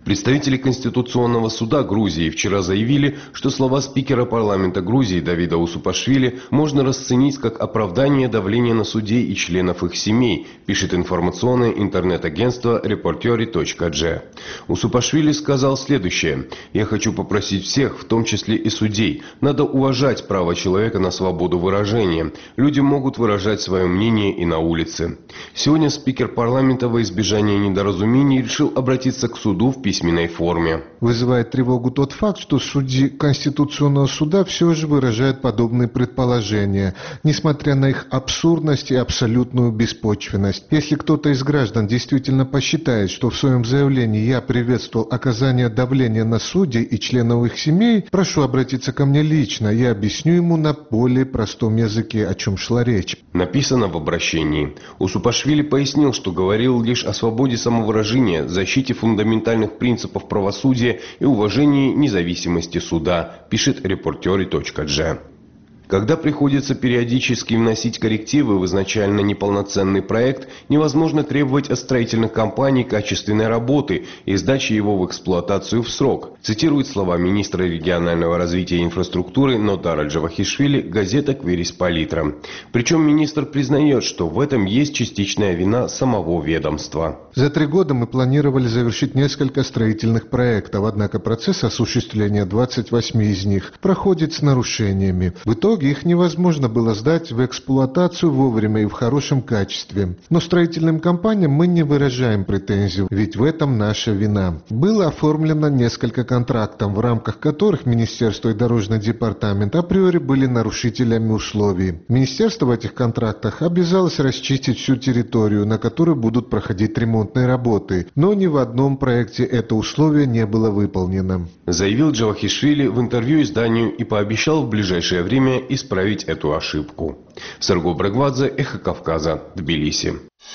Представители Конституционного суда Грузии вчера заявили, что слова спикера парламента Грузии Давида Усупашвили можно расценить как оправдание давления на судей и членов их семей, пишет информационное интернет-агентство репортери точка джи. Усупашвили сказал следующее: «Я хочу попросить всех, в том числе и судей, надо уважать право человека на свободу выражения. Люди могут выражать свое мнение и на улице». Сегодня спикер парламента во избежание недоразумений решил обратиться к суду в письменной форме. Вызывает тревогу тот факт, что судьи Конституционного суда все же выражают подобные предположения, несмотря на их абсурдность и абсолютную беспочвенность. Если кто-то из граждан действительно посчитает, что в своем заявлении я приветствовал оказание давления на судей и членов их семей, прошу обратиться ко мне лично, я объясню ему на более простом языке, о чем шла речь. Написано в обращении. Усупашвили пояснил, что говорил лишь о свободе самовыражения, защите фундаментальных принципов правосудия и уважении независимости суда, пишет репортери точка джи. Когда приходится периодически вносить коррективы в изначально неполноценный проект, невозможно требовать от строительных компаний качественной работы и сдачи его в эксплуатацию в срок, цитирует слова министра регионального развития и инфраструктуры Нодара Джавахишвили газета «Кверис Палитра». Причем министр признает, что в этом есть частичная вина самого ведомства. За три года мы планировали завершить несколько строительных проектов, однако процесс осуществления двадцати восьми из них проходит с нарушениями. В итоге их невозможно было сдать в эксплуатацию вовремя и в хорошем качестве. Но строительным компаниям мы не выражаем претензий, ведь в этом наша вина. Было оформлено несколько контрактов, в рамках которых Министерство и Дорожный департамент априори были нарушителями условий. Министерство в этих контрактах обязалось расчистить всю территорию, на которой будут проходить ремонтные работы, но ни в одном проекте это условие не было выполнено. Заявил Джавахишвили в интервью изданию и пообещал в ближайшее время исправить эту ошибку. Сарго Брагвадзе, Эхо Кавказа, Тбилиси.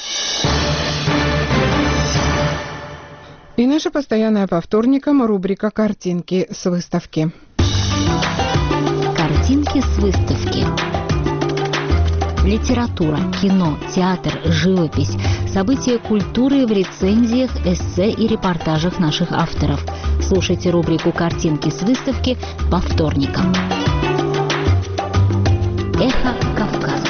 И наша постоянная по вторникам рубрика «Картинки с выставки». Картинки с выставки. Литература, кино, театр, живопись, события культуры в рецензиях, эссе и репортажах наших авторов. Слушайте рубрику «Картинки с выставки» по вторникам. Эхо Кавказа.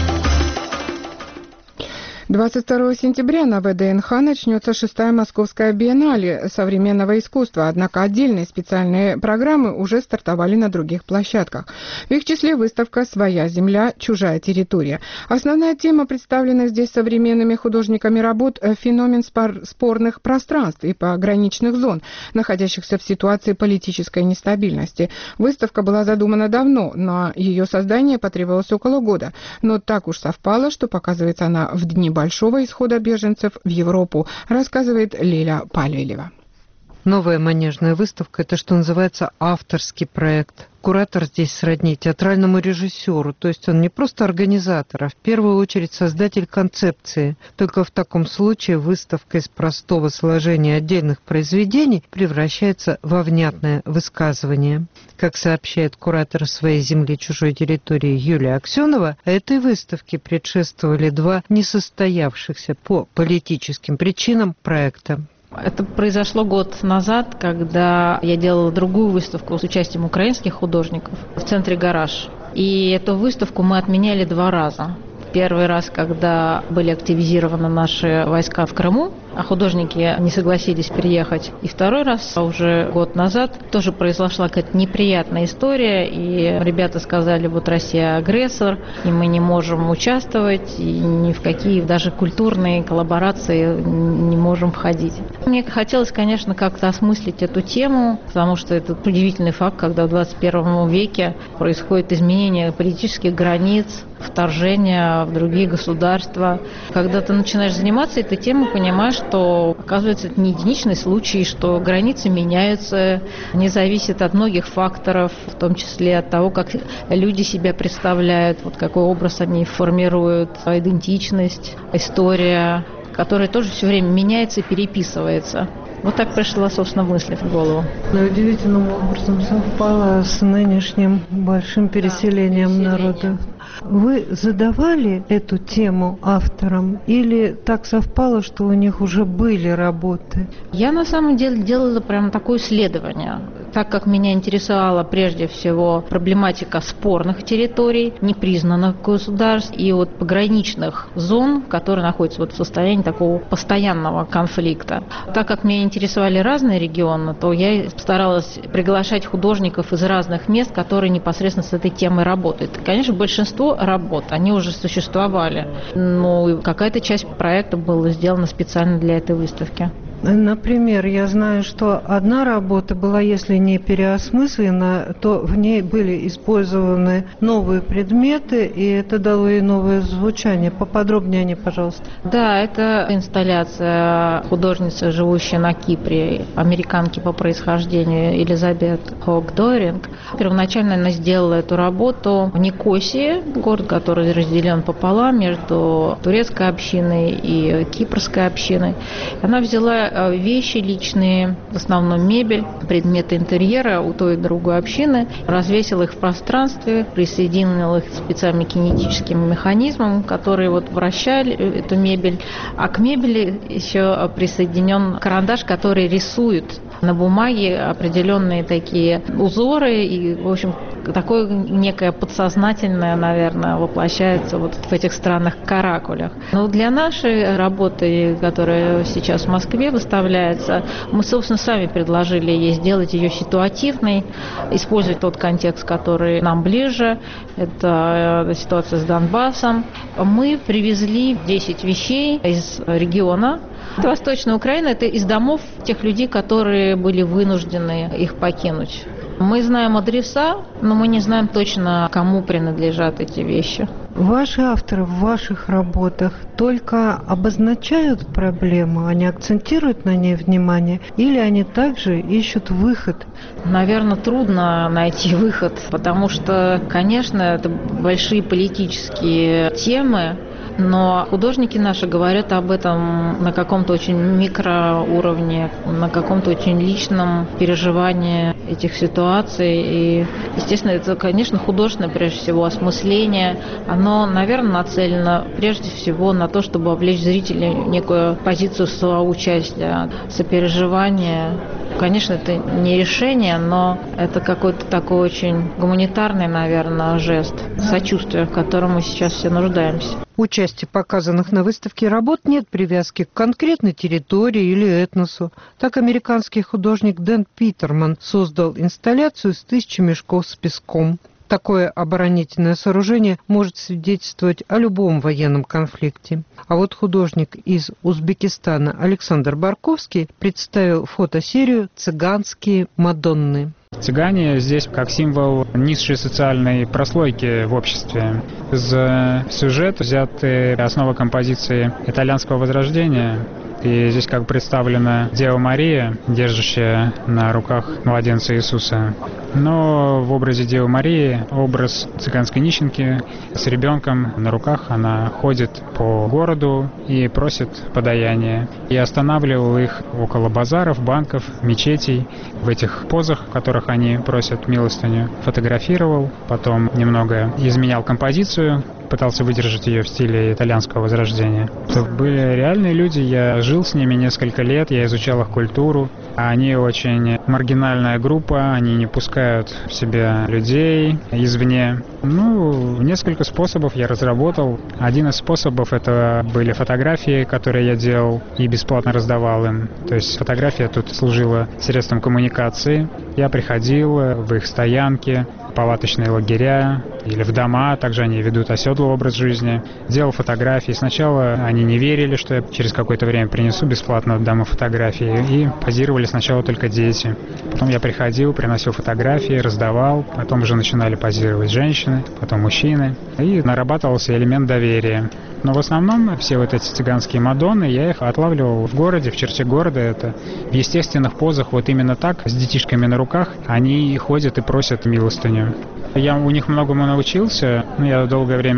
двадцать второго сентября на вэ дэ эн ха начнется шестая Московская биеннале современного искусства, однако отдельные специальные программы уже стартовали на других площадках. В их числе выставка «Своя земля, чужая территория». Основная тема, представленная здесь современными художниками работ, феномен спор- спорных пространств и пограничных зон, находящихся в ситуации политической нестабильности. Выставка была задумана давно, на ее создание потребовалось около года, но так уж совпало, что показывается она в дни большого исхода беженцев в Европу, рассказывает Лиля Палвелева. Новая манежная выставка – это, что называется, авторский проект. Куратор здесь сродни театральному режиссеру, то есть он не просто организатор, а в первую очередь создатель концепции. Только в таком случае выставка из простого сложения отдельных произведений превращается во внятное высказывание. Как сообщает куратор «Своей земли, чужой территории» Юлия Аксенова, этой выставке предшествовали два несостоявшихся по политическим причинам проекта. Это произошло год назад, когда я делала другую выставку с участием украинских художников в центре «Гараж». И эту выставку мы отменяли два раза. Первый раз, когда были активизированы наши войска в Крыму, а художники не согласились переехать. И второй раз, уже год назад, тоже произошла какая-то неприятная история, и ребята сказали, вот Россия агрессор, и мы не можем участвовать, и ни в какие даже культурные коллаборации не можем входить. Мне хотелось, конечно, как-то осмыслить эту тему, потому что это удивительный факт, когда в двадцать первом веке происходит изменение политических границ, вторжение в другие государства. Когда ты начинаешь заниматься этой темой, понимаешь, что, оказывается, это не единичный случай, что границы меняются, они зависят от многих факторов, в том числе от того, как люди себя представляют, вот какой образ они формируют, идентичность, история, которая тоже все время меняется и переписывается. Вот так пришла, собственно, мысль в голову. Но удивительным образом совпало с нынешним большим переселением да, народа. Вы задавали эту тему авторам или так совпало, что у них уже были работы? Я на самом деле делала прям такое исследование. Так как меня интересовала прежде всего проблематика спорных территорий, непризнанных государств и вот пограничных зон, которые находятся вот в состоянии такого постоянного конфликта. Так как меня интересовали разные регионы, то я старалась приглашать художников из разных мест, которые непосредственно с этой темой работают. Конечно, большинство работ, они уже существовали, но какая-то часть проекта была сделана специально для этой выставки. Например, я знаю, что одна работа была, если не переосмыслена, то в ней были использованы новые предметы, и это дало ей новое звучание. Поподробнее о ней, пожалуйста. Да, это инсталляция художницы, живущей на Кипре, американки по происхождению Элизабет Хок-Доринг. Первоначально она сделала эту работу в Никосии, город, который разделен пополам между турецкой общиной и кипрской общиной. Она взяла вещи личные, в основном мебель, предметы интерьера у той и другой общины, развесил их в пространстве, присоединил их специальным кинетическим механизмом, которые вот вращали эту мебель, а к мебели еще присоединен карандаш, который рисует на бумаге определенные такие узоры, и, в общем, такое некое подсознательное, наверное, воплощается вот в этих странных каракулях. Но для нашей работы, которая сейчас в Москве выставляется, мы, собственно, сами предложили ей сделать ее ситуативной, использовать тот контекст, который нам ближе. Это ситуация с Донбассом. Мы привезли десять вещей из региона. Восточная Украина – это из домов тех людей, которые были вынуждены их покинуть. Мы знаем адреса, но мы не знаем точно, кому принадлежат эти вещи. Ваши авторы в ваших работах только обозначают проблему, они акцентируют на ней внимание, или они также ищут выход? Наверное, трудно найти выход, потому что, конечно, это большие политические темы, но художники наши говорят об этом на каком-то очень микроуровне, на каком-то очень личном переживании этих ситуаций. И, естественно, это, конечно, художественное, прежде всего, осмысление. Оно, наверное, нацелено прежде всего на то, чтобы вовлечь зрителей в некую позицию соучастия, сопереживания. Конечно, это не решение, но это какой-то такой очень гуманитарный, наверное, жест сочувствия, в котором мы сейчас все нуждаемся. У части показанных на выставке работ нет привязки к конкретной территории или этносу. Так американский художник Дэн Питерман создал инсталляцию из тысячи мешков с песком. Такое оборонительное сооружение может свидетельствовать о любом военном конфликте. А вот художник из Узбекистана Александр Барковский представил фотосерию «Цыганские Мадонны». Цыгане здесь как символ низшей социальной прослойки в обществе. Из сюжета взяты основы композиции итальянского возрождения. И здесь как представлена Дева Мария, держащая на руках младенца Иисуса. Но в образе Девы Марии образ цыганской нищенки с ребенком на руках. Она ходит по городу и просит подаяние. И останавливал их около базаров, банков, мечетей. В этих позах, в которых они просят милостыню, фотографировал. Потом немного изменял композицию, пытался выдержать ее в стиле итальянского возрождения. Это были реальные люди, я жил с ними несколько лет, я изучал их культуру. Они очень маргинальная группа, они не пускают в себя людей извне. Ну, несколько способов я разработал. Один из способов — это были фотографии, которые я делал и бесплатно раздавал им. То есть фотография тут служила средством коммуникации. Я приходил в их стоянки, палаточные лагеря или в дома, также они ведут оседлый образ жизни. Делал фотографии. Сначала они не верили, что я через какое-то время принесу бесплатно домой фотографии, и позировали сначала только дети. Потом я приходил, приносил фотографии, раздавал, потом уже начинали позировать женщины, потом мужчины, и нарабатывался элемент доверия. Но в основном все вот эти цыганские мадонны, я их отлавливал в городе, в черте города. Это в естественных позах, вот именно так, с детишками на руках, они ходят и просят милостыню. Я у них многому научился. Я долгое время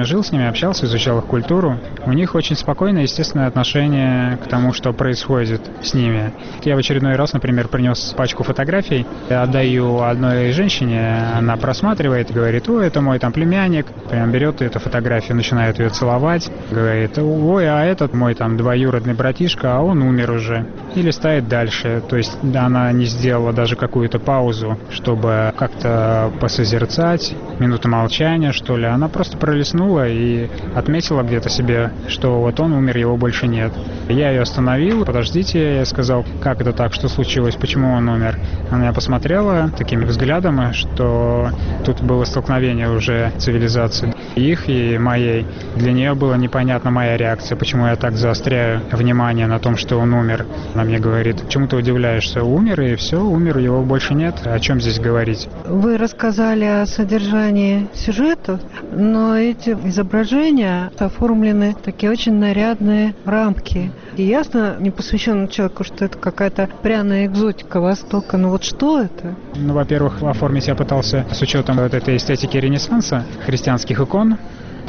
жил с ними, общался, изучал их культуру. У них очень спокойное, естественное отношение к тому, что происходит с ними. Я в очередной раз, например, принес пачку фотографий, отдаю одной женщине, она просматривает, говорит: ой, это мой там племянник. Прям берет эту фотографию, начинает ее целовать, говорит: ой, а этот мой там двоюродный братишка, а он умер уже. И листает дальше. То есть она не сделала даже какую-то паузу, чтобы как-то посозерцать, минуту молчания, что ли. Она просто пролистнула и отметила где-то себе, что вот он умер, его больше нет. Я ее остановил: подождите, я сказал: как это так, что случилось, почему он умер? Она меня посмотрела такими взглядами, что тут было столкновение уже цивилизации их и моей. Для нее была непонятна моя реакция, почему я так заостряю внимание на том, что он умер. Она мне говорит: почему ты удивляешься? Умер, и все, умер, его больше нет. О чем здесь говорить? Вы рассказали о содержании сюжета, но эти изображения оформлены в такие очень нарядные рамки. И ясно непосвященному человеку, что это какая-то пряная экзотика Востока. Но вот что это? Ну, во-первых, оформить я пытался с учетом вот этой эстетики Ренессанса, христианских икон.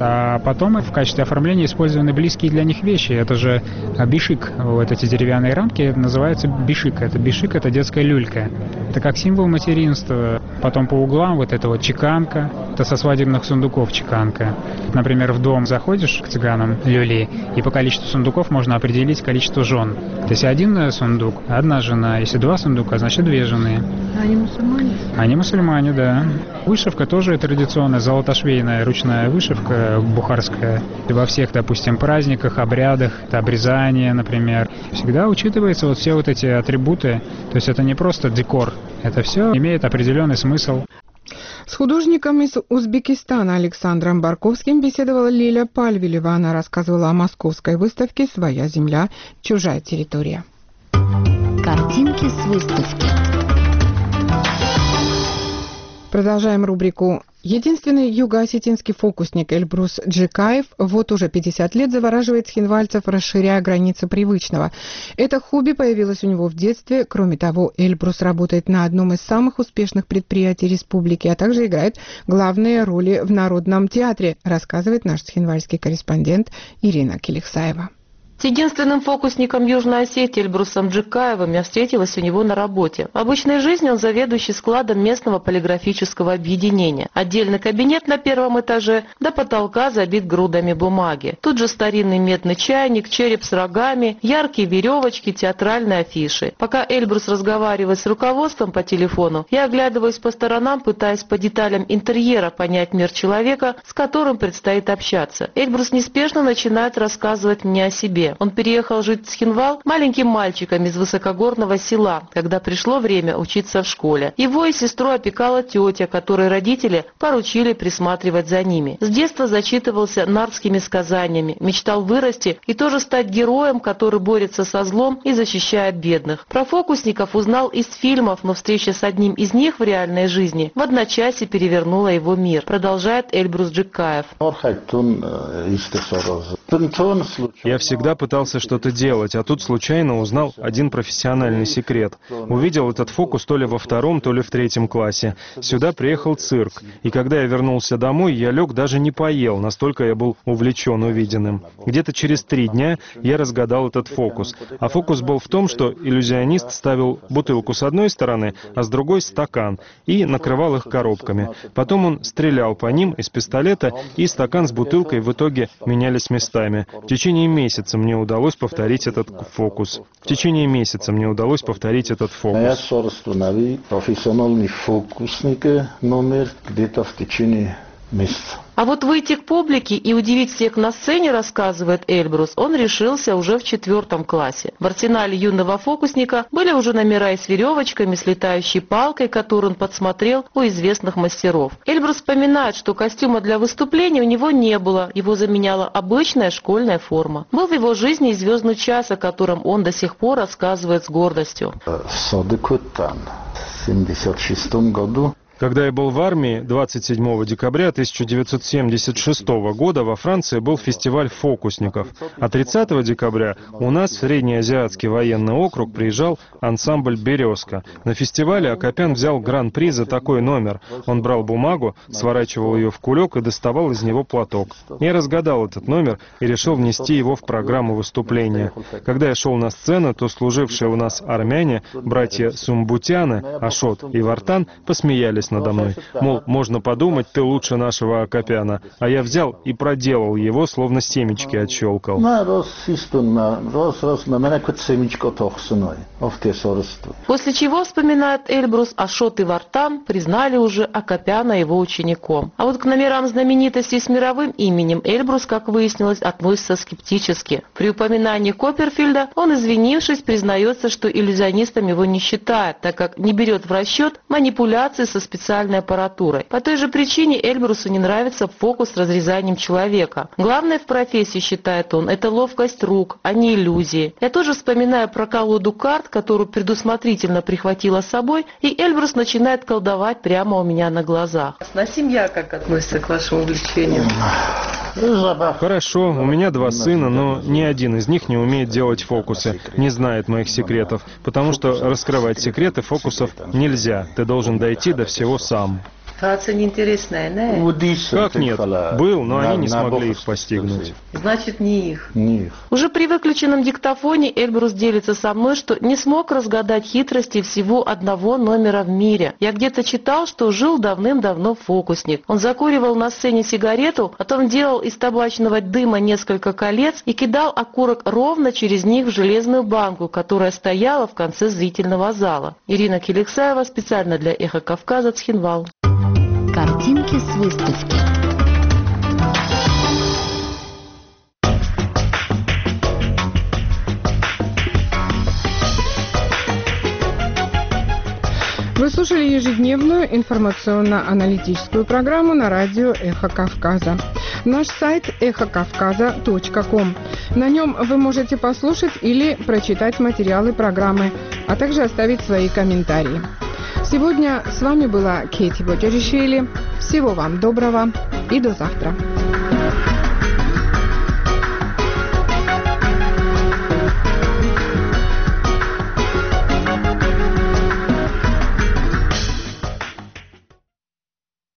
А потом в качестве оформления использованы близкие для них вещи. Это же бишик. Вот эти деревянные рамки называются бишик. Это бишик, это детская люлька. Это как символ материнства. Потом по углам вот это вот чеканка. Это со свадебных сундуков чеканка. Например, в дом заходишь к цыганам люли, и по количеству сундуков можно определить количество жен. Если один сундук, одна жена. Если два сундука, значит две жены. Они мусульмане? Они мусульмане, да. Вышивка тоже традиционная, золотошвейная ручная вышивка бухарская. Во всех, допустим, праздниках, обрядах, это обрезание, например, всегда учитываются вот все вот эти атрибуты. То есть это не просто декор, это все имеет определенный смысл. С художником из Узбекистана Александром Барковским беседовала Лиля Пальвелева. Она рассказывала о московской выставке «Своя земля, чужая территория». Картинки с выставки. Продолжаем рубрику. Единственный юго-осетинский фокусник Эльбрус Джекаев вот уже пятьдесят лет завораживает схинвальцев, расширяя границы привычного. Это хобби появилось у него в детстве. Кроме того, Эльбрус работает на одном из самых успешных предприятий республики, а также играет главные роли в Народном театре, рассказывает наш схинвальский корреспондент Ирина Келексаева. С единственным фокусником Южной Осетии Эльбрусом Джекаевым я встретилась у него на работе. В обычной жизни он заведующий складом местного полиграфического объединения. Отдельный кабинет на первом этаже до потолка забит грудами бумаги. Тут же старинный медный чайник, череп с рогами, яркие веревочки, театральные афиши. Пока Эльбрус разговаривает с руководством по телефону, я оглядываюсь по сторонам, пытаясь по деталям интерьера понять мир человека, с которым предстоит общаться. Эльбрус неспешно начинает рассказывать мне о себе. Он переехал жить в Схинвал маленьким мальчиком из высокогорного села, когда пришло время учиться в школе. Его и сестру опекала тетя, которой родители поручили присматривать за ними. С детства зачитывался нардскими сказаниями, мечтал вырасти и тоже стать героем, который борется со злом и защищает бедных. Про фокусников узнал из фильмов, но встреча с одним из них в реальной жизни в одночасье перевернула его мир, продолжает Эльбрус Джекаев. Я всегда пытался что-то делать, а тут случайно узнал один профессиональный секрет. Увидел этот фокус то ли во втором, то ли в третьем классе. Сюда приехал цирк, и когда я вернулся домой, я лег, даже не поел, настолько я был увлечен увиденным. Где-то через три дня я разгадал этот фокус. А фокус был в том, что иллюзионист ставил бутылку с одной стороны, а с другой стакан, и накрывал их коробками. Потом он стрелял по ним из пистолета, и стакан с бутылкой в итоге менялись местами. В течение месяца мне удалось повторить этот фокус. В течение месяца мне удалось повторить этот фокус. Профессиональный фокусник номер где-то в течение месяца. А вот выйти к публике и удивить всех на сцене, рассказывает Эльбрус, он решился уже в четвертом классе. В арсенале юного фокусника были уже номера и с веревочками, с летающей палкой, которую он подсмотрел у известных мастеров. Эльбрус вспоминает, что костюма для выступления у него не было, его заменяла обычная школьная форма. Был в его жизни и звездный час, о котором он до сих пор рассказывает с гордостью. В семьдесят шестом году Когда я был в армии, двадцать седьмого декабря тысяча девятьсот семьдесят шестого года во Франции был фестиваль фокусников, а тридцатого декабря у нас в Среднеазиатский военный округ приезжал ансамбль «Березка». На фестивале Акопян взял гран-при за такой номер. Он брал бумагу, сворачивал ее в кулек и доставал из него платок. Я разгадал этот номер и решил внести его в программу выступления. Когда я шел на сцену, то служившие у нас армяне, братья Сумбутяны, Ашот и Вартан, посмеялись надо мной. Мол, можно подумать, ты лучше нашего Акопяна. А я взял и проделал его, словно семечки отщелкал. После чего, вспоминает Эльбрус, Ашот и Вартан признали уже Акопяна его учеником. А вот к номерам знаменитостей с мировым именем Эльбрус, как выяснилось, относится скептически. При упоминании Копперфильда он, извинившись, признается, что иллюзионистом его не считает, так как не берет в расчет манипуляции со специальной аппаратурой. По той же причине Эльбрусу не нравится фокус с разрезанием человека. Главное в профессии, считает он, это ловкость рук, а не иллюзии. Я тоже вспоминаю про колоду карт, которую предусмотрительно прихватила с собой, и Эльбрус начинает колдовать прямо у меня на глазах. А семья как относится к вашему увлечению? Хорошо, у меня два сына, но ни один из них не умеет делать фокусы, не знает моих секретов, потому что раскрывать секреты фокусов нельзя, ты должен дойти до всего сам. Ситуация неинтересная, не? Как нет? Был, но они не смогли их постигнуть. Значит, не их. Не их. Уже при выключенном диктофоне Эльбрус делится со мной, что не смог разгадать хитрости всего одного номера в мире. Я где-то читал, что жил давным-давно фокусник. Он закуривал на сцене сигарету, потом делал из табачного дыма несколько колец и кидал окурок ровно через них в железную банку, которая стояла в конце зрительного зала. Ирина Келексаева специально для «Эхо Кавказа», Цхинвал. Картинки с выставки. Вы слушали ежедневную информационно-аналитическую программу на радио «Эхо Кавказа». Наш сайт эхо кавказа точка ком. На нем вы можете послушать или прочитать материалы программы, а также оставить свои комментарии. Сегодня с вами была Кейти Боджеришвили. Всего вам доброго и до завтра.